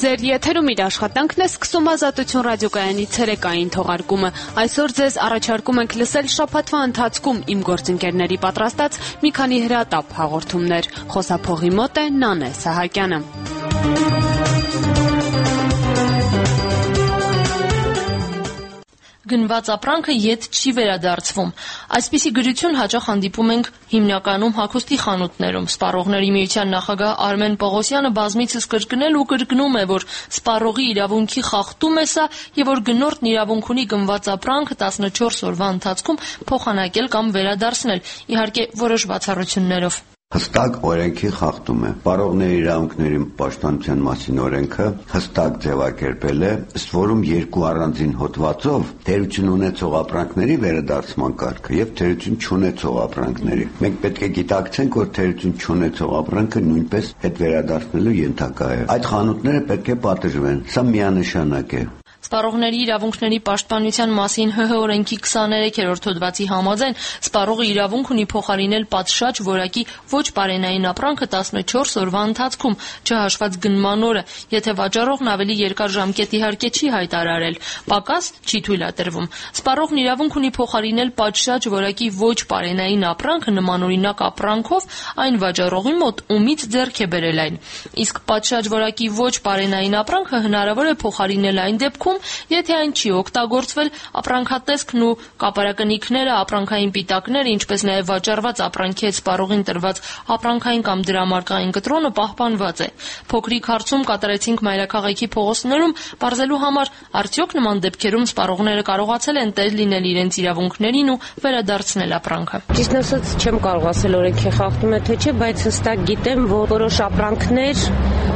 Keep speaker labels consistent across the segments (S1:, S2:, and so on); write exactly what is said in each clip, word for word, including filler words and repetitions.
S1: Ձեր եթերում իր աշխատանքն է սկսում Ազատություն ռադիոկայանի ցերեկային թողարկումը։ Այսօր ձեզ առաջարկում ենք լսել շաբաթվա ընթացքում իմ գործընկերների պատրաստած մի քանի հրատապ հաղորդումներ։ Խոսափողի մոտ է Նանե Սահակյանը։
S2: Գնված ապրանքը ետ չի վերադարձվում։ Այսպիսի գրություն հաճախ հանդիպում ենք հիմնականում հագուստի խանութներում։ Սպառողների միության նախագահ Արմեն Պողոսյանը բազմիցս կրկնել ու կրկնում է, որ սպառողի իրավունքի խախտում է սա եւ որ գնորդն իրավունք ունի գնված ապրանքը տասնչորս օրվա ընթացքում փոխանակել կամ վերադարձնել, իհարկե որոշ բացառություններով։
S3: Հստակ օրենքի խախտում է։ Սպառողների իրավունքների պաշտպանության մասին օրենքը հստակ ձևակերպել է, ըստ որում երկու առանձին հոդվածով թերություն ունեցող ապրանքների վերադարձման կարգը եւ թերություն չունեցող ապրանքների։ Մենք պետք է գիտակցենք, որ թերություն չունեցող ապրանքը նույնպես հետ վերադարձնելու ենթակա է։ Այդ խանութները պետք է պատժվեն։ Սա միանշանակ է։
S2: Սպառողների իրավունքների պաշտպանության մասին ՀՀ օրենքի քսաներեքերորդ հոդվածի համաձայն սպառողը իրավունք ունի փոխարինել պատշաճ որակի ոչ բարենային ապրանքը տասնչորս օրվա ընթացքում, չհաշված գնման օրը, եթե վաճառողն ավելի երկար ժամկետ իհարկե չի հայտարարել, պակաս չի թույլատրվում։ Սպառողն իրավունք ունի փոխարինել պատշաճ որակի ոչ բարենային ապրանքը նմանօրինակ ապրանքով այն վաճառողի մոտ, ումից ձեռք է բերել այն։ Իսկ պատշաճ որակի ոչ բարենային ապրանքը հնարավոր է փոխարինել այն դեպքում, եթե այն չի օգտագործվել, ապրանքատեսքն ու կապարակնիքները, ապրանքային պիտակները, ինչպես նաև վաճառված ապրանքի հետ սպառողին տրված ապրանքային կամ դրամարկղային կտրոնը պահպանված է։ Փոքրիկ հարցում կատարեցինք մայրաքաղաքի փողոցներում պարզելու համար, արդյոք նման դեպքերում սպառողները կարողացել են տեր լինել իրենց իրավունքներին ու վերադարձնել ապրանքը։
S4: Ճիշտ ասած, չեմ կարող ասել օրենքի խախտում է թե չէ, բայց հստակ գիտեմ, որ որոշ ապրանքներ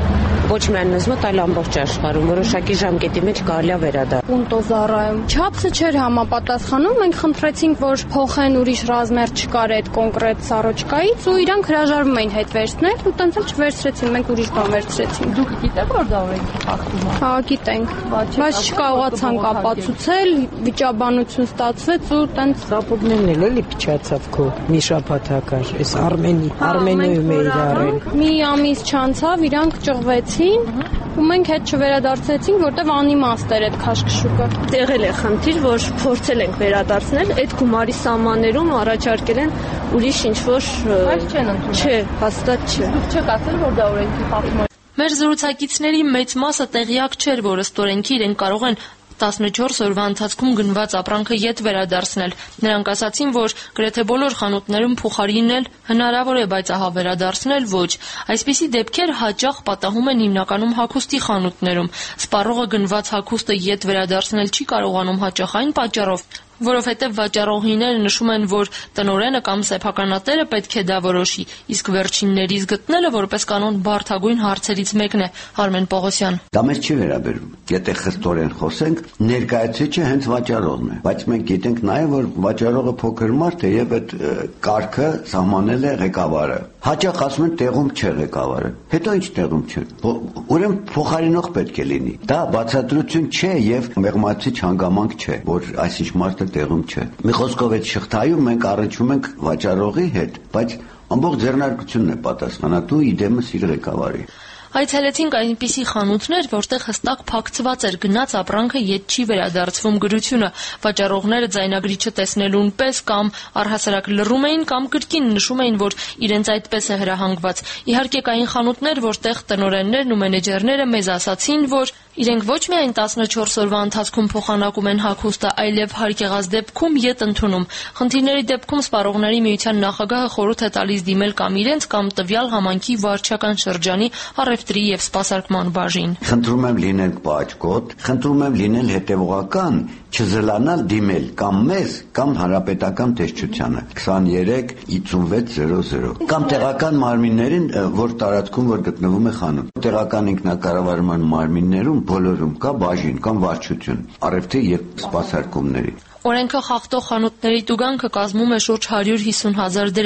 S4: ոչ միայն մեզ մոտ, այլ ամբողջ աշխարհում որոշակի ժամկետի մեջ կարելի է վերադառնալ։
S5: Պունտոզարայում չափսը չէր համապատասխանում, մենք խնդրեցինք, որ փոխեն ուրիշ ռազմեր չկար այդ կոնկրետ սառոճկայից ու իրանք հրաժարվում էին հետ վերցնել ու տենց էլ չվերցրեցին, մենք ուրիշ բան վերցրեցինք։
S2: Դուք գիտեք, որ դա օրենքի խախտում է։
S5: Հա, գիտենք, բայց չկարողացանք ապացուցել, վիճաբանություն ստացվեց ու տենց
S6: Ռապորտներն էլ էլի փչացավ քո մի շաբաթակար, այս Արմենի, Արմենոյում է իրարել։
S5: Մի ամիս չանցավ, իրանք ճղվեցին ու մենք հետ չվերադարձեցինք, որտեվ անիմաստ էր այդ քաշքշուկը։
S7: Տեղել է խնդիր, որ փորձել ենք վերադարձնել, այդ գումարի սահմաններում առաջարկել են ուրիշ ինչ-որ
S2: Բայց չեն ընդունել։
S7: Չէ, հաստատ չէ։
S2: Դուք չեք ասել, որ դա օրենքի խախտում է։ Մեր զրուցակիցների մեծ մասը տեղյակ չէր, որ ըստ օրենքի իրենք կարող են տասնչորս օրվա ընթացքում գնված ապրանքը ետ վերադարձնել։ Նրանք ասացին, որ գրեթե բոլոր խանութներում փոխարինել հնարավոր է, բայց ահա վերադարձնել ոչ։ Այսպիսի դեպքեր հաճախ պատահում են հիմնականում հագուստի խանութներում։ Սպառողը գնված հագուստը ետ վերադարձնել չի կարողանում հաճախ այն պատճառով, որովհետև վաճառողիները նշում են, որ տնօրենը կամ սեփականատերը պետք է դա որոշի, իսկ վերջիններից գտնելը որպես կանոն բարդագույն հարցերից մեկն է։ Արմեն Պողոսյան։
S3: Դա մեզ չի վերաբերում։ Եթե խստորեն խոսենք, ներկայացուցիչը հենց վաճառողն է, բայց մենք գիտենք նաև, որ վաճառողը փոքր մարդ է եւ այդ կարգը սահմանել է ղեկավարը։ Հաճախ ասում են տեղում չէ ղեկավարը։ Հետո ինչ տեղում չէ։ Ուրեմն փոխարինող պետք է լինի։ Դա բացատրություն չէ եւ մեղմացիչ հանգամանք չէ, որ այսինչ մարդը տեղում չէ։ Մի խոսքով այդ շղթայում մենք առնչվում ենք վաճառողի հետ, բայց ամբողջ ձեռնարկությունն է պատասխանատու իդեմս իր ղեկավարի։
S2: Այցելեցինք այնպիսի խանութներ, որտեղ հստակ փակցված էր գնաց ապրանքը ետ չի վերադարձվում գրությունը։ Վաճառողները ձայնագրիչը տեսնելուն պես կամ առհասարակ լռում էին կամ կրկին նշում էին, որ իրենց այդպես է հրահանգված։ Իհարկե կային խանութներ, որտեղ տնօրեններն ու մենեջերները մեզ ասացին, որ իրենք ոչ միայն տասնչորս օրվա ընթացքում փոխանակում են հագուստը, այլև հարկ եղած դեպքում ետ ընդունում։ Խնդիրների դեպքում սպառողների միության նախագահը խորհուրդ է տալիս դիմել կամ իրենց կամ տվյալ համայնքի վարչական շրջանի առևտրի եւ սպասարկման բաժին։
S3: Խնդրում եմ լինել պաճկոտ, խնդրում եմ լինել հետևողական, չզլանալ դիմել կամ մեզ, կամ հանրապետական տեսչությանը քսաներեք հիսունվեց զերո զերո կամ տեղական մարմիններին, որ տարածքում որ գտնվում է խանութ։ Տեղական ինքնակառավարման մարմիններում բոլորում կա բաժին կամ վարչություն, առևտրի եւ սպասարկումների։
S2: Օրենքը խախտող խանութների տուգանքը կազմում է շուրջ հարյուր հիսուն հազար դրամ։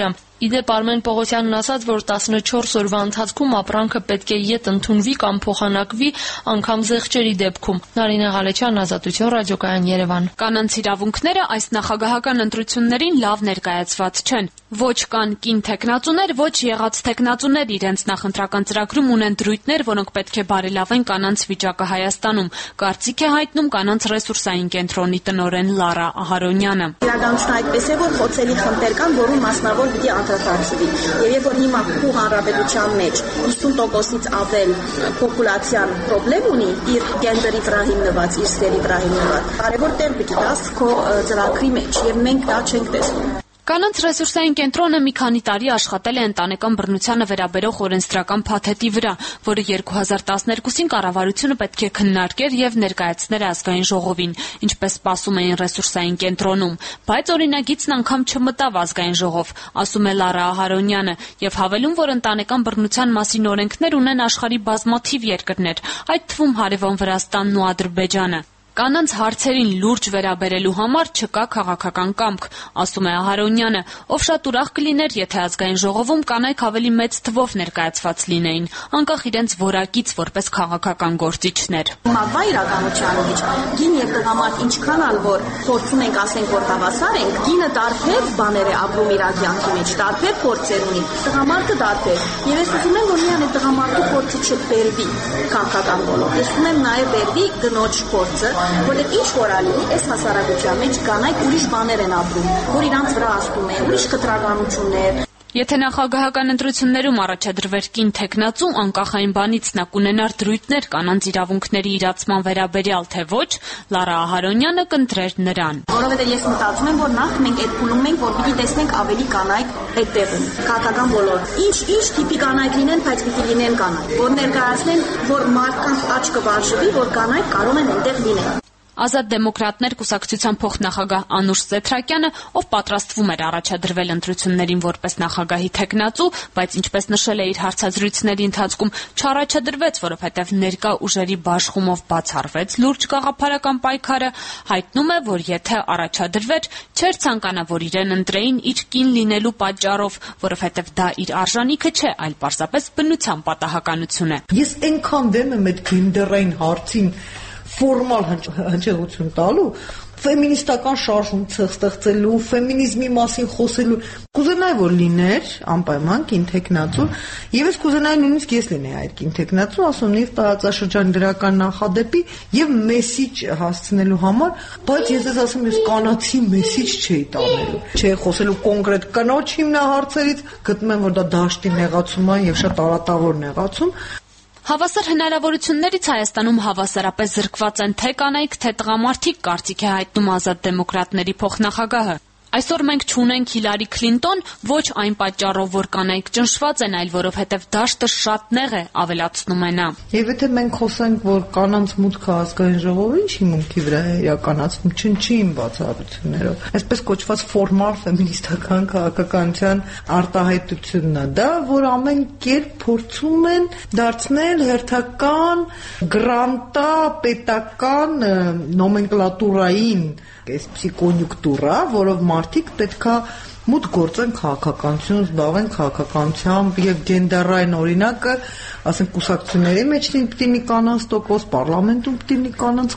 S2: Իդեպ Արմեն Պողոսյանն ասաց, որ տասնչորս օրվա ընթացքում ապրանքը պետք է ետ ընդունվի կամ փոխանակվի անգամ զեղչերի դեպքում։ Նարինե Ղալեչյան, Ազատություն, Ռադիոկայան, Երևան։
S1: Կանանց իրավունքները այս նախագահական ընտրություններին լավ ներկայացված չեն։ Ոչ կան կին թեկնածուներ, ոչ եղած թեկնածուներ իրենց նախընտրական ծրագրում ունեն դրույթներ, որոնք պետք է բարելավեն կանանց վիճակը Հայաստանում։ Կարծիք է հայտնում կանանց ռեսուրսային կենտրոնի տնօրեն Լարա Ահարոնյանը։
S8: Իրականությունը այդպես է, որ խոցելի խմբեր կան, որում մասնավոր պիտի անդրադարձվի։ Եվ երբ որ հիմա քու հանրապետության մեջ հիսուն տոկոսից ավել պոպուլացիան խնդրեմ ունի իր գենդերի վրա հիմնված, իր սերի վրա հիմնված, կարևոր տեղ պիտի տաս քո ծրագրի մեջ եւ մենք դա չենք տեսնում։
S1: Կանանց ռեսուրսային կենտրոնը մի քանի տարի աշխատել է ընտանեկան բռնությանը վերաբերող օրենսդրական փաթեթի վրա, որը երկու հազար տասներկուսին կառավարությունը պետք է քննարկեր եւ ներկայացներ ազգային ժողովին, ինչպես սպասում էին ռեսուրսային կենտրոնում, բայց օրինագիծն անգամ չմտավ ազգային ժողով, ասում է Լարա Ահարոնյանը, եւ հավելում, որ ընտանեկան բռնության մասին օրենքներ ունեն աշխարհի բազմաթիվ երկրներ, այդ թվում հարևան Վրաստանն ու Ադրբեջանը։ Կանանց հարցերին լուրջ վերաբերելու համար չկա քաղաքական կամք, ասում է Ահարոնյանը, ով շատ ուրախ կլիներ, եթե ազգային ժողովում կանայք ավելի մեծ թվով ներկայացված լինեին, անկախ իրենց որակից որպես քաղաքական գործիչներ։
S8: Մավա իրականության մեջ գին եւ տղամարդ ինչքան ալ որ փորձում ենք ասենք որ հավասար ենք, գինը տարբեր բաներ է ապրում իր կյանքի մեջ, տարբեր փորձեր ունի, տղամարդը տարբեր։ Եվ ես ուզում եմ որ միայն տղամարդու փորձը չբերվի քաղաքական ոլորտ։ Ես ուզում եմ նաեւ բերվի կնոջ փորձը, որտեղ ինչ որ ալի, այս հասարակության մեջ կանայք ուրիշ բաներ են ապրում, որ իրանց վրա ասում են, ուրիշ խտրականություններ։
S1: Եթե նախագահական ընտրություններում առաջադրվեր կին թեկնածու, անկախ այն բանից նա կունենար դրույթներ կանանց իրավունքների իրացման վերաբերյալ, թե ոչ, Լարա Ահարոնյանը կընտրեր նրան։
S8: Որովհետև ես մտածում եմ, որ նախ մենք այդ փուլում ենք, որ պիտի տեսնենք ավելի կանայք այդտեղում, քաղաքական ոլորտ։ Ինչ ինչ տիպի կանայք լինեն, բայց պիտի լինեն կանայք, որ ներկայացնեն, որ մարդկանց աչքը բարձրի, որ կանայք կարող են այնտեղ լինել։
S1: Ազատ դեմոկրատներ կուսակցության փոխնախագահ Անուշ Սեթրակյանը, ով պատրաստվում էր առաջադրվել ընտրություններին որպես նախագահի թեկնածու, բայց ինչպես նշել է իր հարցազրույցների ընթացքում, չառաջադրվեց, որովհետև ներկա ուժերի բաշխումով բացառվեց լուրջ գաղափարական պայքարը, հայտնում է, որ եթե առաջադրվեր, չէր ցանկանա, որ իրեն ընտրեին իր կին լինելու պատճառով, որովհետև դա իր արժանիքը չէ, այլ պարզապես բնության պատահականություն է։
S9: Ես այնքան դեմ եմ այդ գենդերային հարցին ֆորմալ հնչեղություն տալու, ֆեմինիստական շարժում ստեղծելու, ֆեմինիզմի մասին խոսելու, կուզենայի որ լիներ անպայման կին թեկնածու, եւ ես կուզենայի նույնիսկ ես լինեի այդ կին թեկնածու, ասում նիվ տարածաշրջան դրական նախադեպի եւ մեսիջ հասցնելու համար, բայց ես ես ասում ես կանացի մեսիջ չէի տանելու, չէ խոսելու կոնկրետ կնոջ հիմնահարցերից, գտնում եմ որ դա դաշտի նեղացում է եւ շատ արատավոր նեղացում։
S1: Հավասար հնարավորություններից Հայաստանում հավասարապես զրկված են թե կանայք, թե տղամարդիկ, կարծիք է հայտնում Ազատ դեմոկրատների փոխնախագահը։ Այսօր մենք չունենք Հիլարի Քլինտոն ոչ այն պատճառով, որ կանայք ճնշված են, այլ որովհետև դաշտը շատ նեղ է, ավելացնում է նա։
S9: Եվ եթե մենք խոսենք, որ կանանց մուտքը ազգային ժողովը ինչի մուտքի վրա է իրականացվում, չնչի իմ բացառություններով, այսպես կոչված ֆորմալ ֆեմինիստական քաղաքականության արտահայտությունն է, դա որ ամեն կերպ փորձում են դարձնել հերթական գրանտա պետական նոմենկլատուրային այսպիսի կոնյուկտուրա, որով մարդիկ պետքա մուտք գործեն քաղաքականություն, զբաղվեն քաղաքականությամբ եւ գենդերային օրինակը, ասենք կուսակցությունների մեջ պիտի մի կանանց տոկոս, պարլամենտում պիտի մի կանանց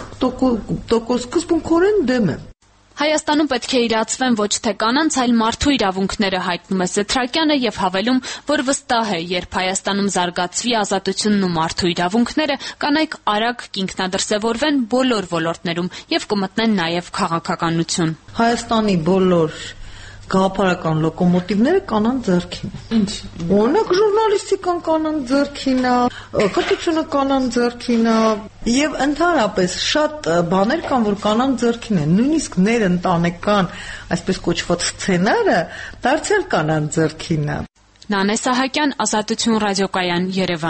S9: տոկոս, սկզբունքորեն դեմ եմ։
S1: Հայաստանում պետք է իրացվեն ոչ թե կանանց, այլ մարդու իրավունքները, հայտնում է Սեթրակյանը եւ հավելում, որ վստահ է, երբ Հայաստանում զարգացվի ազատությունն ու մարդու իրավունքները, կանայք արագ կինքնադրսևորվեն բոլոր ոլորտներում եւ կմտնեն նաեւ քաղաքականություն։
S9: Հայաստանի բոլոր գաղափարական լոկոմոտիվները կանանց ձեռքին է։ Ինչ։ Օրինակ ժուրնալիստիկան կանանց ձեռքին է, կրթությունը կանանց ձեռքին է, եւ ընդհանրապես շատ բաներ կան, որ կանանց ձեռքին են։ Նույնիսկ ներընտանեկան, այսպես կոչված սցենարը դարձյալ կանանց ձեռքին է։
S1: Նանե Սահակյան, Ազատություն ռադիոկայան, Երևան։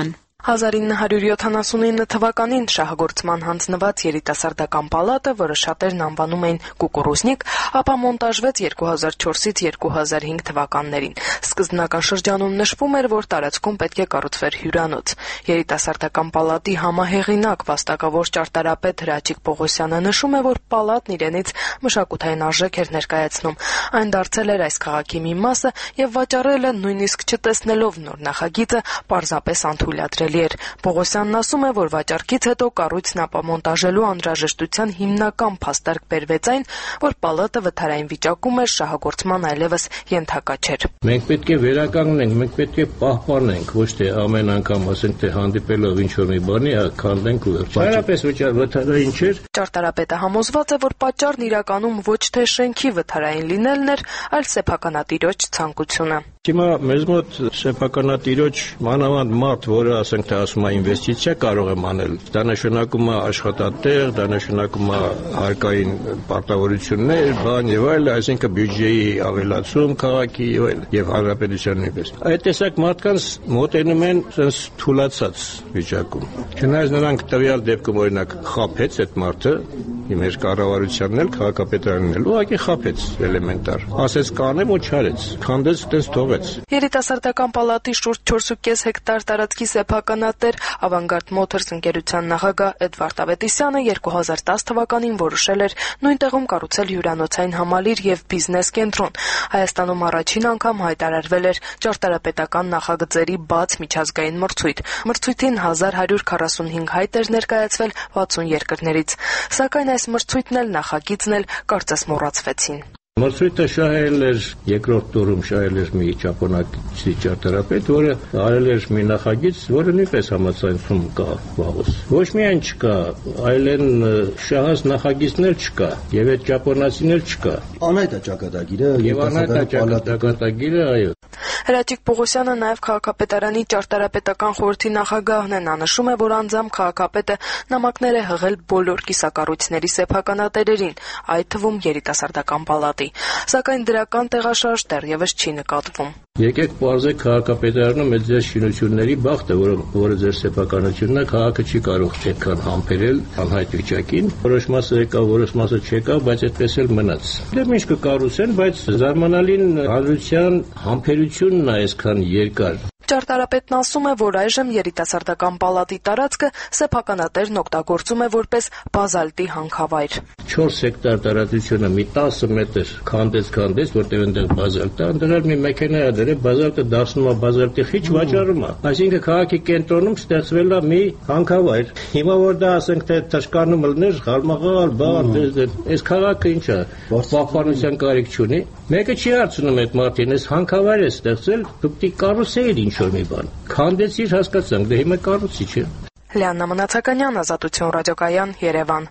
S10: հազար ինը հարյուր յոթանասունինը թվականին շահագործման հանձնված երիտասարդական պալատը, որը շատերն անվանում էին կուկուրուզնիկ, ապա մոնտաժվեց երկու հազար չորսից երկու հազար հինգ թվականներին։ Սկզբնական շրջանում նշվում էր, որ տարածքում պետք է կառուցվեր հյուրանոց։ Երիտասարդական պալատի համահեղինակ վաստակավոր ճարտարապետ Հրաչիկ Պողոսյանը նշում է, որ պալատն իրենից մշակութային արժեք էր ներկայացնում։ Այն դարձել էր այս քաղաքի մի մասը եւ վաճառելը նույնիսկ չտեսնելով նոր նախագիծը պարզապես անթույլատրելի էր։ Պողոսյանն ասում է, որ վաճառքից հետո կառույցն ապամոնտաժելու անհրաժեշտության հիմնական փաստարկ բերվեց այն, որ պալատը վթարային վիճակում էր, շահագործման այլևս ենթակա չէր։
S11: Մենք պետք է վերականգնենք, մենք պետք է պահպանենք, ոչ թե ամեն անգամ ասենք թե հանդիպելով ինչ-որ մի բանի քանդենք ու վերջ։ Վթարային չէր։
S10: Ճարտարապետը համոզված է, որ պատճառն իրականում ոչ թե շենքի վթարային լինելն էր, այլ սեփականատիրոջ ցանկությունը։
S11: Հիմա մեզ մոտ սեփականատիրոջ մանավանդ մարդ, որը ասենք թե ասում է ինվեստիցիա կարող եմ անել, դա նշանակում է աշխատատեղ, դա նշանակում է հարկային պարտավորություններ, բան եւ այլ, այսինքն բյուջեի ավելացում քաղաքի եւ այլ եւ հանրապետության նույնպես։ Այդ տեսակ մարդկանց մոտենում են sense թուլացած վիճակում։ Չնայած նրանք տվյալ դեպքում օրինակ խափեց այդ մարդը, մեր կառավարությանն էլ քաղաքապետարանն էլ ուղղակի խափեց էլեմենտար։ Ասեց կանեմ ու չարեց։ Քանդեց, տես թողեց։
S10: Երիտասարդական պալատի շուրջ չորս ու կես հեկտար տարածքի սեփականատեր Avangard Motors ընկերության նախագահ Էդվարդ Ավետիսյանը երկու հազար տասը թվականին որոշել էր նույն տեղում կառուցել հյուրանոցային համալիր եւ բիզնես կենտրոն։ Հայաստանում առաջին անգամ հայտարարվել էր ճարտարապետական նախագծերի բաց միջազգային մրցույթ։ Մրցույթին հազար հարյուր քառասունհինգ հայտ էր ներկայացվել վաթսուն երկրներից։ Սակայն այս մրցույթն էլ նախագիծն էլ կարծես մոռացվեցին։
S11: Մրցույթը շահել էր երկրորդ տուրում շահել էր մի ճապոնացի ճարտարապետ, որը արել էր մի նախագիծ, որը նույնպես համացանցում կա վաղուց։ Ոչ միայն չկա, այլ են շահած նախագիծներ չկա, եւ այդ ճապոնացին էլ չկա։
S12: Անայտ է ճակատագիրը,
S11: եւ անայտ է ճակատագիրը, այո։
S10: Հրաչիկ Պողոսյանը նաև քաղաքապետարանի ճարտարապետական խորհրդի նախագահն է, նա նշում է, որ անձամբ քաղաքապետը նամակներ է հղել բոլոր կիսակառույցների սեփականատերերին, այդ թվում երիտասարդական պալատի, սակայն դրական տեղաշարժ դեռևս չի նկատվում։
S11: Եկեք պարզեք քաղաքապետարանը մեծ ձեր շինությունների բախտը, որը որը ձեր սեփականությունն է, քաղաքը չի կարող այդքան համբերել անհայտ վիճակին, որոշ մասը եկավ, որոշ մասը չեկավ, բայց այդպես էլ մնաց։ Դե ինչ կկառուցեն, բայց զարմանալին հանրության համբերությունն է այսքան երկար։
S10: Ճարտարապետն ասում է, որ այժմ երիտասարդական պալատի տարածքը սեփականատերն օգտագործում է որպես բազալտի հանքավայր։
S11: չորս հեկտար տարածությունը մի տասը մետր քանդեց քանդեց, որտեղ այնտեղ բազալտ է, ընդրել մի մեքենա է դրել, բազալտը դարձնում է բազալտի խիչ, վաճառում է։ Այսինքն քաղաքի կենտրոնում ստեղծվել է մի հանքավայր։ Հիմա որ դա ասենք թե թշկանում լներ, խալմաղալ, բան, այս քաղաքը ինչ է, պահպանության կարիք չունի։ Մեկը չի հարցնում այդ մարդին, այս հանքավայր է ստեղծել, դուք դի կառուցեիր ինչ-որ մի բան։ Քանդեցիր, հասկացանք, դե հիմա կառուցի չէ։
S10: Լիաննա Մնացականյան, Ազատություն ռադիոկայան, Երևան։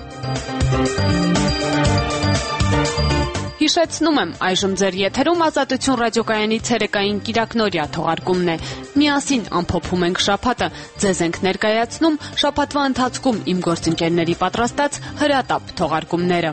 S1: Հիշեցնում եմ, այժմ ձեր եթերում Ազատություն ռադիոկայանի ցերեկային կիրակնօրյա թողարկումն է։ Միասին ամփոփում ենք շաբաթը, ձեզ ենք ներկայացնում շաբաթվա ընթացքում իմ գործընկերների պատրաստած հրատապ թողարկումները։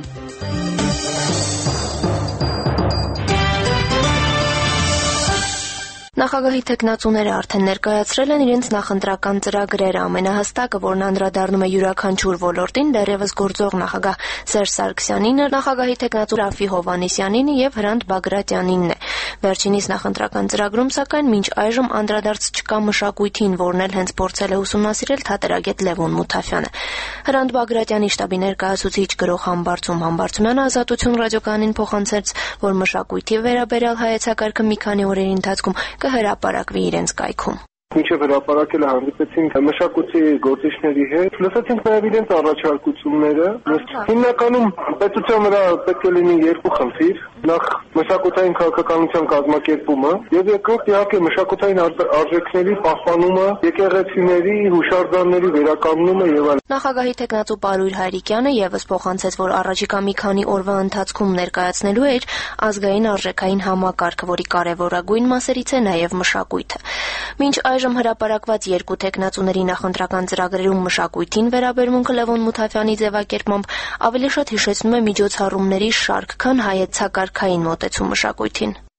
S13: Նախագահի թեկնածուները արդեն ներկայացրել են իրենց նախընտրական ծրագրերը, ամենահստակը, որն անդրադառնում է յուրաքանչյուր ոլորտին, դեռևս գործող նախագահ Սերժ Սարգսյանինը, նախագահի թեկնածու Ռաֆի Հովհաննիսյանինը եւ Հրանտ Բագրատյանինն է։ Վերջինիս նախընտրական ծրագրում, սակայն, մինչ այժմ անդրադարձ չկա մշակույթին, որն էլ հենց փորձել է ուսումնասիրել թատերագետ Լևոն Մութաֆյանը։ Հրանտ Բագրատյանի շտաբի ներկայացուցիչ գրող Համբարձում Համբարձումյանը Ազատություն ռադիոկայանին փոխանցեց, որ մշակույթի վերաբերյալ հայեցակարգը մի քանի օրերի ընթացքում կհրապարակվի իրենց կայքում։
S14: Մինչև հրապարակելը հանդիպեցինք մշակույթի գործիչների հետ, լսեցինք նաև իրենց առաջարկությունները։ Հիմնականում պետության վրա պետք է լինի երկու խնդիր. նախ մշակութային քաղաքականության կազմակերպումը եւ երկրորդ իհարկե մշակութային արժեքների պահպանումը, եկեղեցիների, հուշարձանների վերականգնումը եւ այլն։
S13: Նախագահի թեկնածու Պարույր Հայրիկյանը եւս փոխանցեց, որ առաջիկա մի քանի օրվա ընթացքում ներկայացնելու էր ազգային արժեքային համակարգը, որի կարևորագույն մասերից է նաեւ մշակույթը։ Մինչ այժմ հրապարակված երկու թեկնածուների նախընտրական ծրագրերում մշակույթին վերաբերմունքը Լևոն Մութաֆյանի ձևակերպմամբ ավելի շատ հիշեցնում է միջոցառումների շարք, քան հայեցակարգային մոտեցում մշակույթին։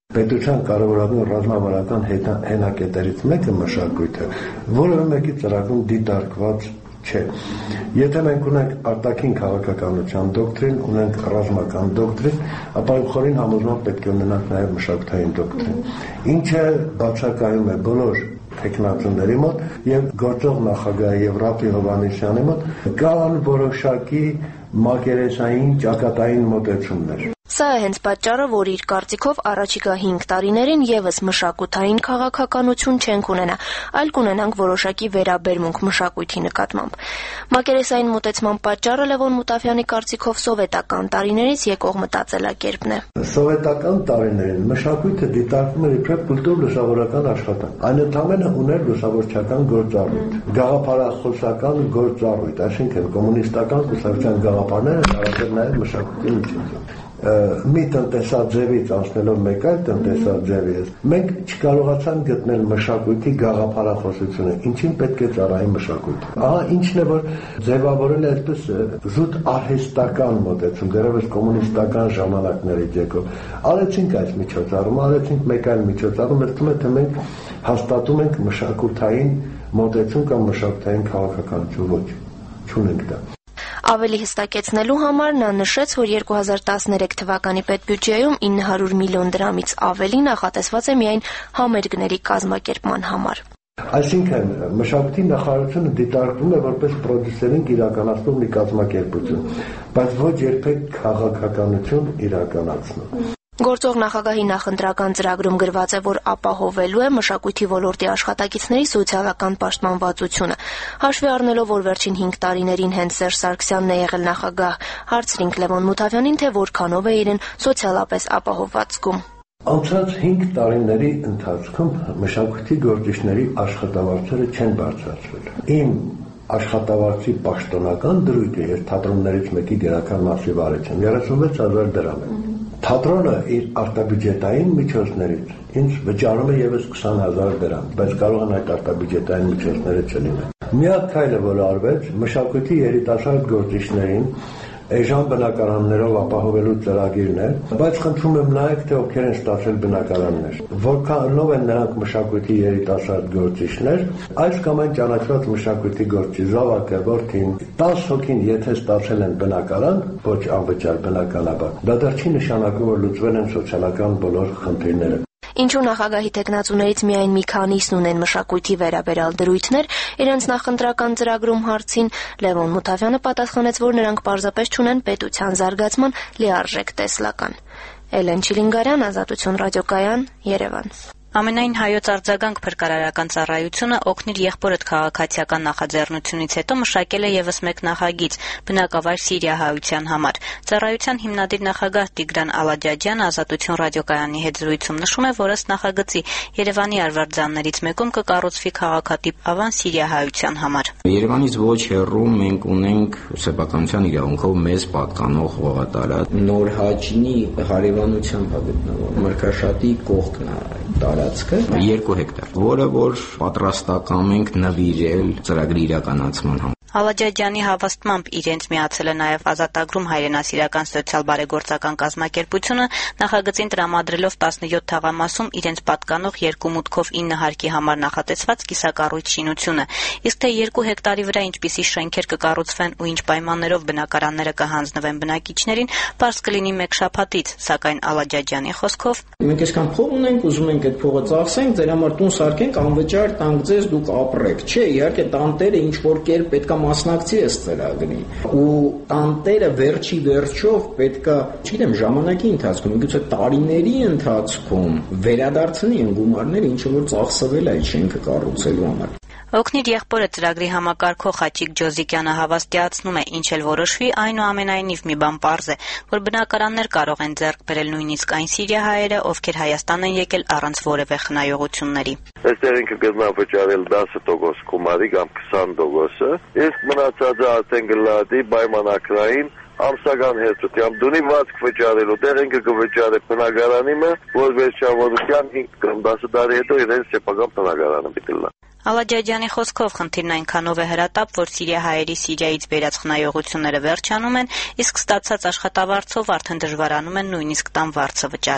S12: Պետության կարևորագույն ռազմավարական հենակետերից մեկը մշակույթը, որևէ մեկի ծրագրում դիտարկված չէ։ Եթե մենք ունենք արտաքին քաղաքականության դոկտրին, ունենք ռազմական դոկտրին, ապա խորին համոզմամբ պետք է ունենանք նաև մշակութային դոկտրին, ինչը բացակայում է բոլոր տեխնացուների մոտ եւ գործող նախագահի եւ Ռաֆի Հովհաննիսյանի մոտ կան որոշակի մակերեսային ճակատային մոտեցումներ։
S13: Սա է հենց պատճառը, որ իր կարծիքով առաջիկա հինգ տարիներին եւս մշակութային քաղաքականություն չենք ունենա, այլ կունենանք որոշակի վերաբերմունք մշակույթի նկատմամբ։ Մակերեսային մոտեցման պատճառը Լևոն Մուտաֆյանի կարծիքով սովետական տարիներից եկող մտածելակերպն է։
S12: Սովետական տարիներին մշակույթը դիտարկվում էր իբրև կուլտուր-լուսավորական աշխատանք։ Այն ընդհանրապես ուներ լուսավորչական գործառույթ, գաղափարախոսական գործառույթ, այսինքն կոմունիստական կուսակցության գաղափարները տարածել նաև մշակույթի միջոցով։ Մի տնտեսաձևից անցնելով մեկ այլ տնտեսաձևի, մենք չկարողացանք գտնել մշակույթի գաղափարախոսությունը, ինչին պետք է ծառայի մշակույթը։ Ահա ինչն է, որ ձևավորել է այսպես զուտ արհեստական մոտեցում, դեռևս կոմունիստական ժամանակներից եկող։ Արեցինք այս միջոցառումը, արեցինք մեկ այլ միջոցառում, ըստ է, թե մենք հաստատում ենք մշակութային մոտեցում կամ մշակութային քաղաքականություն, ոչ, չունենք դա։
S13: Ավելի հստակեցնելու համար նա նշեց, որ երկու հազար տասներեք թվականի պետբյուջեում ինը հարյուր միլիոն դրամից ավելի նախատեսված է միայն համերգների կազմակերպման համար։
S12: Այսինքն մշակույթի նախարարությունը դիտարկվում է որպես պրոդյուսերին իրականացնող մի կազմակերպություն, բայց ոչ երբեք քաղաքականություն իրականացնում։
S13: Գործող նախագահի նախընտրական ծրագրում գրված է, որ ապահովելու է մշակույթի ոլորտի աշխատակիցների սոցիալական պաշտպանվածությունը։ Հաշվի առնելով, որ վերջին հինգ տարիներին հենց Սերժ Սարգսյանն է եղել նախագահ, հարցրինք Լևոն Մուտաֆյանին, թե որքանով է իրեն սոցիալապես ապահովված զգում։
S12: Անցած հինգ տարիների ընթացքում մշակույթի գործիչների աշխատավարձերը չեն բարձրացվել։ Իմ աշխատավարձի պաշտոնական դրույթը ես թատրոններից մեկի գերական մասի վարիչ եմ, երեսունվեց հազար դրամ է։ Թատրոնը իր արտաբյուջետային միջոցներից ինձ վճարում է եւս քսան հազար դրամ, բայց կարող են այդ արտաբյուջետային միջոցները չլինել։ Միակ քայլը, որ արվեց, մշակույթի երիտասարդ գործիչներին էժան բնակարաններով ապահովելու ծրագիրն է, բայց խնդրում եմ նայեք, թե ովքեր են ստացել բնակարաններ, որքանով են նրանք մշակույթի երիտասարդ գործիչներ, այս կամ այն ճանաչված մշակույթի գործիչ զավակը, որդին, տասը հոգին եթե ստացել են բնակարան, ոչ անվճար բնականաբար, դա դեռ չի նշանակում, որ լուծվել են սոցիալական բոլոր խնդիրները։
S13: Ինչու նախագահի տեխնացուներից միայն մի քանիսն ունեն մշակույթի վերաբերյալ դրույթներ, իրենց նախընտրական ծրագրում հարցին Լևոն Մուտաֆյանը պատասխանեց, որ նրանք պարզապես չունեն պետության զարգացման լիարժեք տեսլական։ Էլեն Չիլինգարյան, Ազատություն ռադիոկայան, Երևան։
S15: Ամենայն հայոց արձագանք փրկարարական ծառայությունը օգնիր եղբորդ քաղաքացիական նախաձեռնությունից հետո մշակել է եւս մեկ նախագիծ բնակավայր Սիրիահայության համար։ Ծառայության հիմնադիր նախագահ Տիգրան Ալաջաջյանը Ազատություն ռադիոկայանի հետ զրույցում նշում է, որ ըստ նախագծի Երևանի արվարձաններից մեկում կկառուցվի քաղաքատիպ ավան Սիրիահայության համար։
S16: Երևանից ոչ հեռու մենք ունենք սեփականության իրավունքով մեզ պատկանող հողատարածք Նոր Հաճնի հարևանությամբ գտնվող Մրգաշատի կողքն է երկու հեկտար, որը որ պատրաստակամ ենք նվիրել ծրագրի իրականացման համար։
S15: Ալաջաջյանի հավաստմամբ իրենց միացել է նաև ազատագրում հայրենասիրական սոցիալ-բարեգործական կազմակերպությունը, նախագծին տրամադրելով տասնյոթ թաղամասում իրենց պատկանող երկու մուտքով ինը հարկի համար նախատեսված կիսակառույց շինությունը, իսկ թե երկու հեկտարի վրա ինչպիսի շենքեր կկառուցվեն ու ինչ պայմաններով բնակարանները կհանձնվեն բնակիչներին, պարզ կլինի մեկ շաբաթից, սակայն Ալաջաջյանի խոսքով
S16: մենք այսքան փող ունենք, ուզում ենք այդ փողը ծախսենք, ձեր համար տուն սարքենք, անվճար տանք ձեզ, դուք ապրեք։ Չէ, իհարկե տանտերը ինչ որ կերպ պետք է մասնակցի այս ծրագրին ու տանտերը վերջի վերջով պետքա, չգիտեմ, ժամանակի ընթացքում, միգուցե տարիների ընթացքում վերադարձնի այն գումարները, ինչը որ ծախսվել է այդ շենքը կառուցելու համար։
S15: Օգնիր եղբորը ծրագրի համակարգող Խաչիկ Ջոզիկյանը հավաստիացնում է, ինչ էլ որոշվի, այնուամենայնիվ մի բան պարզ է, որ բնակարաններ կարող են ձեռք բերել նույնիսկ այն սիրիահայերը, ովքեր Հայաստան են եկել առանց որևէ խնայողությունների։
S17: Այստեղ ինքը գտնա վճարել դասը տոկոս գումարի կամ քսան տոկոսը, իսկ մնացածը արդեն գլադի պայմանակրային ամսական հերթությամբ դունի վազք վճարելու, դեռ ինքը կվճարի բնակարանի մը, որ վերջավորության հինգ կամ դասը տարի հետո իրենց սեփական բնակարանը պիտի լա։
S15: Ալաջաջյանի խոսքով խնդիրն այնքանով է հրատապ, որ սիրիահայերի Սիրիայից բերած խնայողությունները վերջանում են, իսկ ստացած աշխատավարձով արդեն դժվարանում են նույնիսկ տան վարձը վճարել։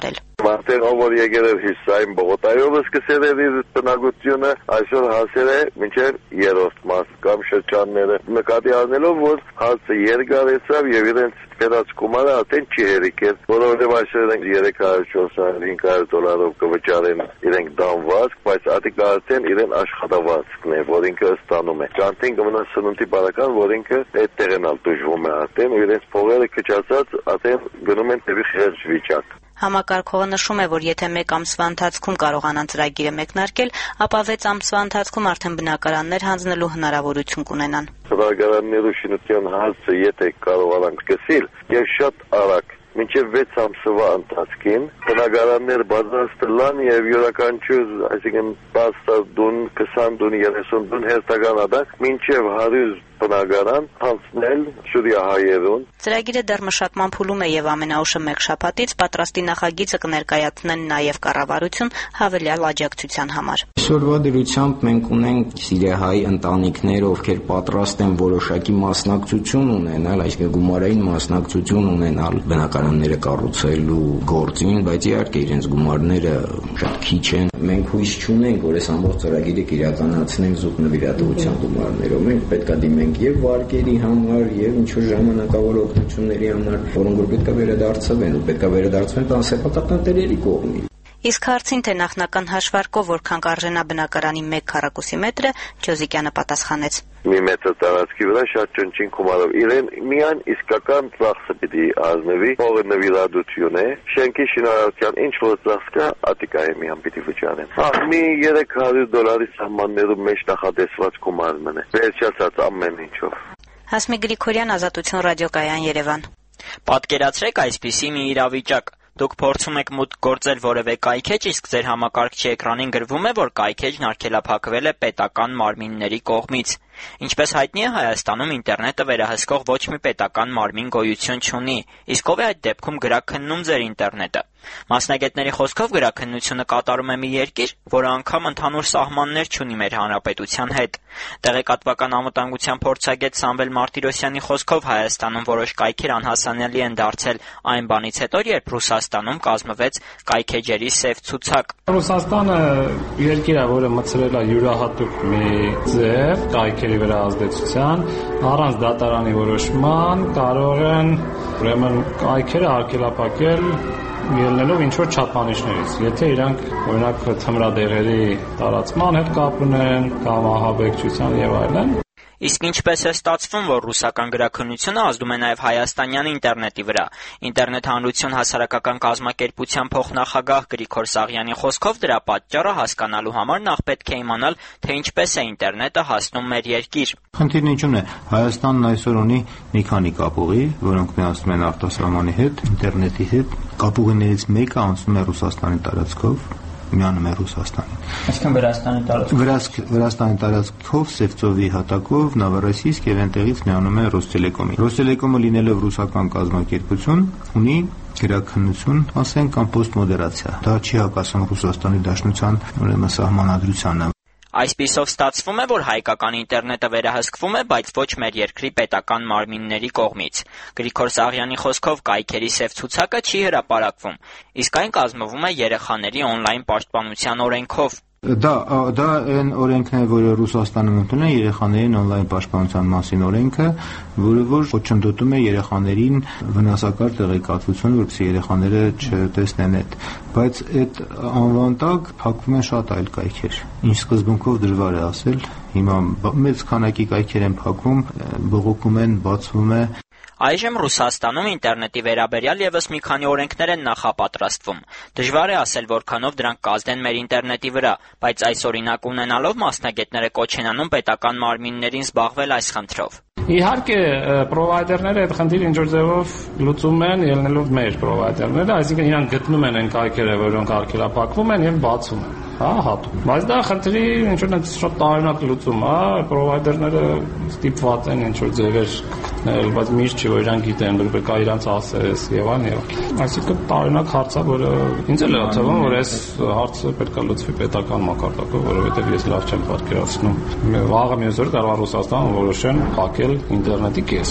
S17: Հիմա այդտեղ ով եկել էր Հիսային Բողոկայով սկսել էր իր բնակությունը, այսօր հասել է մինչև երրորդ մաս կամ շրջանները, նկատի առնելով, որ հարցը երկար եղավ եւ իրենց կերած գումարը արդեն չի հերիքել, որովհետեւ այսօր իրենք երեք հարյուր չորս հարյուր հինգ հարյուր դոլարով կվճարեն իրենք դանվածք, բայց ատիկ արդեն իրեն աշխատավարձքն է, որ ինքը ստանում է։ Ջանտին կմնա սնունդի բարական, որ ինքը այդտեղ են ալտուժվում է արդեն, ու իրենց փողերը քչացած արդեն գնում են դեպի խեղճ վիճակ։
S15: Համակարգողը նշում է, որ եթե մեկ ամսվա ընթացքում կարողանան ծրագիրը մեկնարկել, ապա վեց ամսվա ընթացքում արդեն բնակարաններ հանձնելու հնարավորություն կունենան։
S17: Բնակարաններու շինության հարցը եթե կարողանանք սկսել եւ շատ արագ մինչև վեց ամսվա ընթացքին բնակարաններ բազմաստլան եւ յուրաքանչյուր, այսինքն տասը դուն, քսան դուն, երեսուն դուն հերթական ադակ մինչև հարյուր բնակարան հանձնել շուրիահայերուն։
S15: Ծրագիրը դեռ մշակման փուլում է եւ ամենաուշը մեկ շաբաթից պատրաստի նախագիծը կներկայացնեն նաեւ կառավարություն հավելյալ աջակցության համար։
S16: Այսօրվա դրությամբ մենք ունենք սիրիահայ ընտանիքներ, ովքեր պատրաստ են որոշակի մասնակցություն ունենալ, այսինքն գումարային մասնակցություն ունենալ բնակարանները կառուցելու գործին, բայց իհարկե իրենց գումարները շատ քիչ են։ Մենք հույս չունենք, որ այս ամբողջ ծրագիրը կիրականացնենք զուտ նվիրատվության գումարներով։ Մենք պետք է դիմենք եւ վարկերի համար, եւ ինչ-որ ժամանակավոր օգնությունների համար, որոնք որ պետք է վերադարձվեն, ու պետք է վերադարձվեն տանսեպատական տերերի կողմից։
S15: Իսկ հարցին, թե նախնական հաշվարկով որքան կարժենա բնակարանի մեկ քառակուսի մետրը, Ջոզիկյանը պատասխանեց.
S17: Մի մետր տարածքի վրա շատ ճնճին գումարով իրեն միայն իսկական ծախսը պիտի ազնվի, փողը նվիրատվություն է, շենքի շինարարության ինչ որ ծախս կա, ատիկա է միան պիտի վճարեն։ Հա, մի երեք հարյուր դոլարի սահմաններում մեջ նախատեսված գումարն է, վերջացած ամեն ինչով։
S15: Հասմիկ Գրիգորյան, Ազատություն ռադիոկայան, Երևան։
S18: Պատկերացրեք այսպիսի մի իրավիճակ. Դուք փորձում եք մուտք գործել որևէ կայքեջ, իսկ ձեր համակարգչի էկրանին գրվում է, որ կայքեջն արգելափակվել է պետական մարմինների կողմից։ Ինչպես հայտնի է, Հայաստանում ինտերնետը վերահսկող ոչ մի պետական մարմին գոյություն չունի, իսկ ով է այդ դեպքում գրաքննում ձեր ինտերնետը։ Մասնագետների խոսքով գրաքննությունը կատարում է մի երկիր, որը անգամ ընդհանուր սահմաններ չունի մեր հանրապետության հետ։ Տեղեկատվական անվտանգության փորձագետ Սամվել Մարտիրոսյանի խոսքով Հայաստանում որոշ կայքեր անհասանելի են դարձել այն բանից հետո, երբ Ռուսաստանում կազմվեց կայքեջերի սև ցուցակ։
S19: Ռուսաստանը երկիր է, որը մտցրել է յուրահատուկ մի ձև կայքերի վրա ազդեցության, առանց դատարանի որոշման կարող են ուրեմն կայքերը արգելափակել ելնելով ինչ-որ չափանիշներից։ Եթե իրանք օրինակ թմրադեղերի տարածման հետ կապ ունեն կամ ահաբեկչության եւ այլն։
S18: Իսկ ինչպես է ստացվում, որ ռուսական գրաքննությունը ազդում է նաև հայաստանյան ինտերնետի վրա։ Ինտերնետ հանրություն հասարակական կազմակերպության փոխնախագահ Գրիգոր Սաղյանի խոսքով դրա պատճառը հասկանալու համար նախ պետք է իմանալ, թե ինչպես է ինտերնետը հասնում մեր երկիր։
S20: Խնդիրն ինչու՞ն է։ Հայաստանն այսօր ունի մի քանի կապուղի, որոնք միացնում են արտասահմանի հետ, ինտերնետի հետ։ Կապուղիներից մեկը անցնում է Ռուսաստանի տարածքով, միանում է Ռուսաստանին։
S18: Այսինքն Վրաստանի տարածքով։
S20: Վրաստանի տարածքով Սևծովի հատակով Նավառոսիիսկ եւ այնտեղից միանում է Ռոստելեկոմի։ Ռոստելեկոմը լինելով ռուսական կազմակերպություն ունի գրաքննություն, ասենք, կամ պոստմոդերացիա։ Դա չի հակասում Ռուսաստանի Դաշնության ուրեմն սահմանադրությանը։
S18: Այսպիսով ստացվում է, որ հայկական ինտերնետը վերահսկվում է, բայց ոչ մեր երկրի պետական մարմինների կողմից։ Գրիգոր Սաղյանի խոսքով կայքերի սև ցուցակը չի հրապարակվում, իսկ այն կազմվում է երեխաների օնլայն պաշտպանության օրենքով։
S20: Դա դա այն օրենքն է, որը Ռուսաստանում ընդունել է երեխաներին օնլայն պաշտպանության մասին օրենքը, որը որ ոչնչոտում է երեխաներին վնասակար տեղեկատվություն, որպեսզի երեխաները չտեսնեն այդ, բայց այդ անվան տակ փակվում են շատ այլ կայքեր։ Ինչ սկզբունքով դժվար է ասել, հիմա մեծ քանակի կայքեր են փակվում, բողոքում են, բացվում է։
S18: Այժմ Ռուսաստանում ինտերնետի վերաբերյալ եւս մի քանի օրենքներ են նախապատրաստվում։ Դժվար է ասել, որքանով դրանք կազդեն մեր ինտերնետի վրա, բայց այս օրինակ ունենալով մասնագետները կոչ են անում պետական մարմիններին զբաղվել այս խնդրով։
S19: Իհարկե, պրովայդերները այդ խնդիրը ինչ-որ ձևով լուծում են ելնելով մեր պրովայդերները, այսինքն իրանք գտնում են այն կայքերը, որոնք արգելափակվում են եւ բացում են, հա, հատում։ Բայց դա խնդրի ինչ-որ շատ տարօրինակ լուծում է, պրովայդերները ստիպված են ինչ-որ ձևեր գտնել, բայց միշտ չի, որ իրանք գիտեն, որ պետք է իրանց ասես եւ այլն եւ։ Այսինքն տարօրինակ հարց է, որը ինձ էլ է թվում, որ այս հարցը պետք է լուծվի պետական մակարդակով, որովհետեւ ես լավ չեմ պատկերացնում։ Վաղը մյուս օր կարող է Ռուսաստանը որոշեն փակել ինտերնետի կեսը։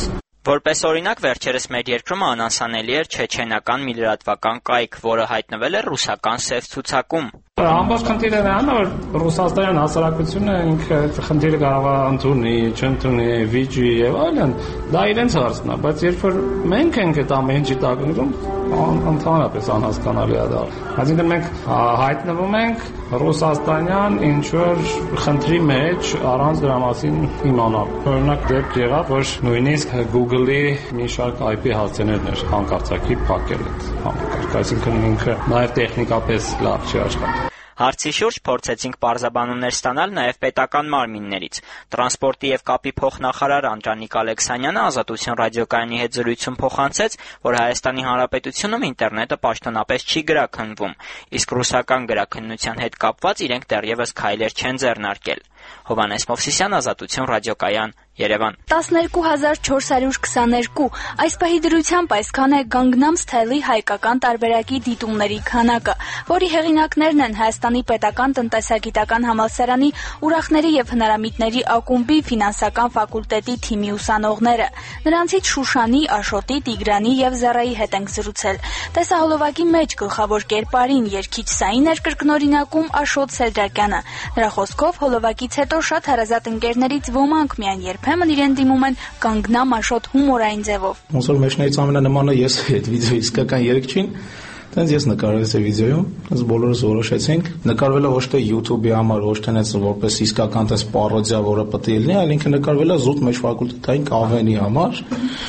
S18: Որպես օրինակ, վերջերս մեր երկրում անանսանելի էր չեչենական մի լրատվական կայք, որը հայտնվել էր ռուսական սև ցուցակում։
S19: Ամբողջ խնդիրը նրան է, որ ռուսաստանյան հասարակությունը ինքը խնդիրը կարող է ընդունի, չընդունի, վիճի եւ այլն, դա իրենց հարցն է, բայց երբ որ մենք ենք այդ ամեն ինչի տակ ընկնում, ընդհանրապես անհասկանալի է դա։ Այսինքն մենք հայտնվում ենք ռուսաստանյան ինչ-որ խնդրի մեջ առանց դրա մասին իմանալ։ Օրինակ դեպք եղավ, որ նույնիսկ Google-ի մի շարք I P հասցեներն էր հանկարծակի փակել այդ համակարգը, այսինքն ինքը նաև տեխնիկապես լավ չի աշխատում։
S18: Հարցի շուրջ փորձեցինք պարզաբանումներ ստանալ նաև պետական մարմիններից։ Տրանսպորտի եւ կապի փոխնախարար Անդրանիկ Ալեքսանյանը Ազատություն ռադիոկայանի հետ զրույցում փոխանցեց, որ Հայաստանի Հանրապետությունում ինտերնետը պաշտոնապես չի գրաքննվում, իսկ ռուսական գրաքննության հետ կապված իրենք դեռևս քայլեր չեն ձեռնարկել։ Հովհաննես Մովսիսյան, Ազատություն ռադիոկայան, Երևան։
S21: տասներկու հազար չորս հարյուր քսաներկու Այս պահի դրությամբ այսքան է Gangnam Style-ի հայկական տարբերակի դիտումների քանակը, որի հեղինակներն են Հայաստանի պետական տնտեսագիտական համալսարանի ուրախների եւ հնարամիտների ակումբի ֆինանսական ֆակուլտետի թիմի ուսանողները։ Նրանցից Շուշանի, Աշոտի, Տիգրանի եւ Զարայի հետ ենք զրուցել։ Տեսահոլովակի մեջ գլխավոր կերպարին երգիչ Սային էր կրկնօրինակում Աշոտ Սեդրակյանը։ Նրա խոսքով հոլովակից հետո շատ հարազատ ընկերներից ոմանք միայն երբեմն իրեն դիմում են Gangnam Աշոտ հումորային ձևով։
S16: Ոնց որ մեջներից ամենանմանը ես այդ վիդեոյի իսկական երգչին, տենց ես նկարել այս վիդեոյում, այս բոլորս որոշեցինք, նկարվել է ոչ թե YouTube-ի համար, ոչ թե այնպես որպես իսկական տես պարոդիա, որը պետք է լինի, այլ ինքը նկարվել է զուտ մեջ ֆակուլտետային կավենի համար,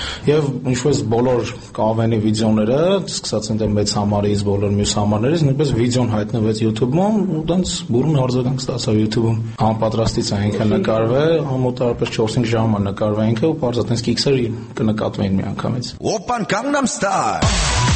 S16: եւ ինչպես բոլոր կավենի վիդեոները, սկսած այնտեղ մեծ համարից, բոլոր մյուս համարներից, նույնպես վիդեոն հայտնվեց YouTube-ում, ու տենց բուրըն արձագանք ստացավ YouTube-ում։ Անպատրաստից է ինքը նկարվել, մոտավորապես չորս-հինգ ժամ է նկարվել ինքը, ու պարզ է տենց կիքսեր կնկատվեին միանգամից։
S22: Օպան Gangnam Style։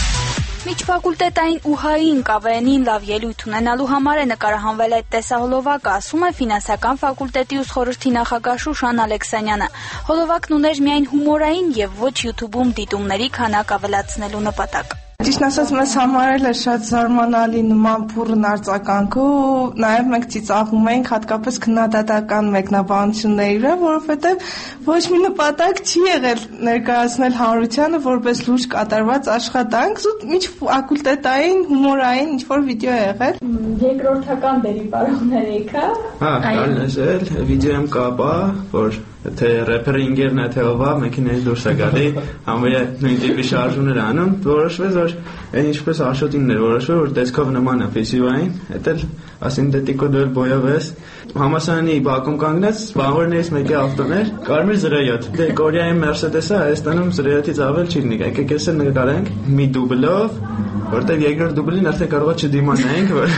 S21: Միջֆակուլտետային ՈՒՀԱ-ին կավենին լավ ելույթ ունենալու համար է նկարահանվել այդ տեսահոլովակը, ասում է ֆինանսական ֆակուլտետի ուսխորհրդի նախագահ Շուշան Ալեքսանյանը։ Հոլովակն ուներ միայն հումորային եւ ոչ YouTube-ում դիտումների քանակ ավելացնելու նպատակ։
S23: Ճիշտ ասած, մեզ համար էլ է շատ զարմանալի նման բուրըն արձագանք ու նաև մենք ծիծաղում ենք հատկապես քննադատական մեկնաբանությունների վրա, որովհետև ոչ մի նպատակ չի եղել ներկայացնել հանրությանը որպես լուրջ կատարված աշխատանք, զուտ միջֆակուլտետային հումորային ինչ-որ վիդեո է եղել։
S7: Երկրորդական դերի պարողներ եք, հա։
S24: Հա, կան էսել, վիդեոյում կապա, որ թե рэփերը ինգերն է թե ով է, մեքենայից դուրս է գալի, համարյա նույն տիպի շարժումներ անում, որոշվեց, որ այն ինչպես Աշոտինն էր որոշվել, որ տեսքով նման է ֆեսիվային, հետ էլ ասինթետիկո դել բոյավես, համասարանի բակում կանգնեց, բաղորներից մեկի ավտոներ, կարմիր զրեյոթ, դե Կորեայի Մերսեդեսը Հայաստանում զրեյոթից ավել չի լինի, եկեք էս էլ նկարենք մի դուբլով, որտեղ երկրորդ դուբլին արդեն կարող է չդիմանայինք, որ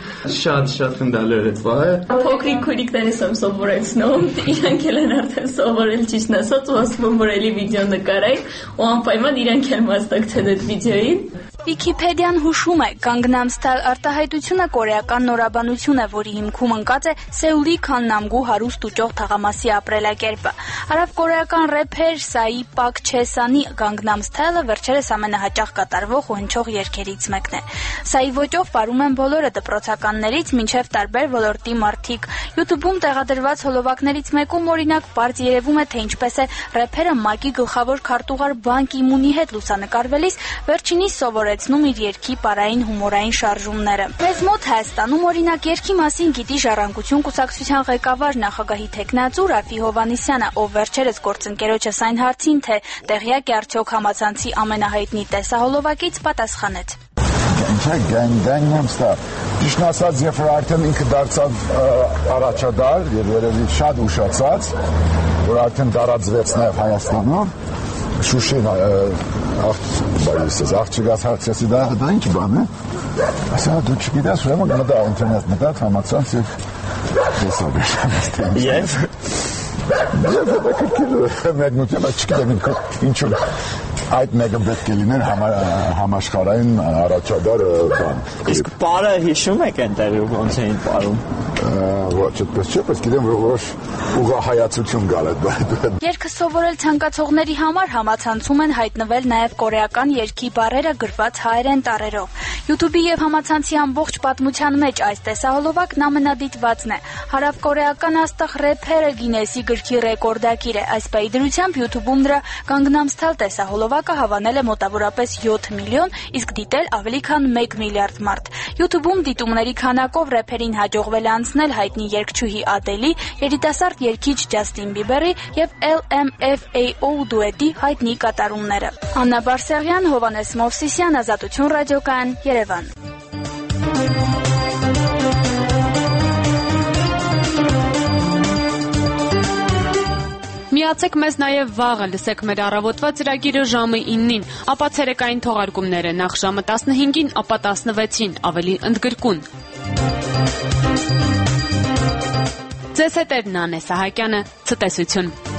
S24: շատ շատ խնդալեր է ծաղը։
S7: Փոքրիկ քույրիկներս եմ սովորեցնում, իրանք էլ են արդեն սովորել ճիշտ ասած, ու ասում որ էլի վիդեո նկարեք, ու անպայման իրանք էլ մասնակցեն այդ վիդեոյին։
S21: Վիքիպեդիան հուշում է, Gangnam Style արտահայտությունը կորեական նորաբանություն է, որի հիմքում ընկած է Սեուլի Քաննամգու հարուստ ու ճոխ թաղամասի ապրելակերպը։ Հարավկորեական рэփեր Սայի Պակ Չեսանի Gangnam Style-ը վերջերս ամենահաճախ կատարվող ու հնչող երգերից մեկն է։ Սայի ոճով պարում են բոլորը դպրոցականներից մինչև տարբեր ոլորտի մարդիկ։ YouTube-ում տեղադրված հոլովակներից մեկում օրինակ բարձ երևում է, թե ինչպես է рэփերը ՄԱԿ-ի գլխավոր քարտուղար Բան Կի Մունի հետ լուսանկարվելիս վերջինիս սովորեցնում իր երգի պարային հումորային շարժումները։ Մեզ մոտ Հայաստանում օրինակ երգի մասին գիտի Ժառանգություն կուսակցության ղեկավար նախագահի թեկնածու Ռաֆի Հովհաննիսյանը, ով վերջերս գործընկերոջս այն հարցին, թե տեղյակ է արդյոք համացանցի ամենահայտնի տեսահոլովակից, պատասխանեց.
S22: Ինչա Gangnam Style։ Ճիշտ ասած, երբ որ արդեն ինքը դարձավ առաջադար եւ երևի շատ ուշացած, որ արդեն տարածվեց նաեւ Հայաստանում, Շուշին աղջիկաս հարցեցի, դա դա ինչ բան է։ Ասա դու չգիտես, ուրեմն մտա ինտերնետ մտա համացանց եւ տեսավ ես։ Ես Ես դա քիլո մեկնություն չգիտեմ ինչու այդ մեկը պետք է լիներ համաշխարհային առաջադար բան։
S18: Իսկ պարը հիշում եք այնտեղ ոնց էին պարում։
S22: Ոչ, այդպես չէ, բայց գիտեմ, որ որոշ ուղղահայացություն գալ այդ։
S21: Երգը սովորել ցանկացողների համար համացանցում են հայտնվել նաև կորեական երգի բառերը գրված հայերեն տառերով։ YouTube-ի եւ համացանցի ամբողջ պատմության մեջ այս տեսահոլովակն ամենադիտվածն է։ Հարավկորեական աստղ ռեփերը Գինեսի գրքի ռեկորդակիր է։ Այս պայդրությամբ YouTube-ում նրա Gangnam Style տեսահոլովակը հավանել է մոտավորապես յոթ միլիոն, իսկ դիտել ավելի քան մեկ միլիարդ մարդ։ YouTube-ում դիտումների քանակով ռեփերին հաջողվել է անցնել հայտնի երգչուհի Ադելի, երիտասարդ երգիչ Ջաստին Բիբերի եւ L M F A O դուետի հայտնի կատարումները։ Աննա Բարսեղյան, Հովանես Մովսիսյան, Ազատություն ռադիոկայան, Երևան։
S1: Միացեք մեզ նաև վաղը, լսեք մեր առավոտվա ծրագիրը ժամը իննին, ապա ցերեկային թողարկումները նախ ժամը տասնհինգին, ապա տասնվեցին, ավելի ընդգրկուն։ Ձեզ հետ է Նանե Սահակյանը, ցտեսություն։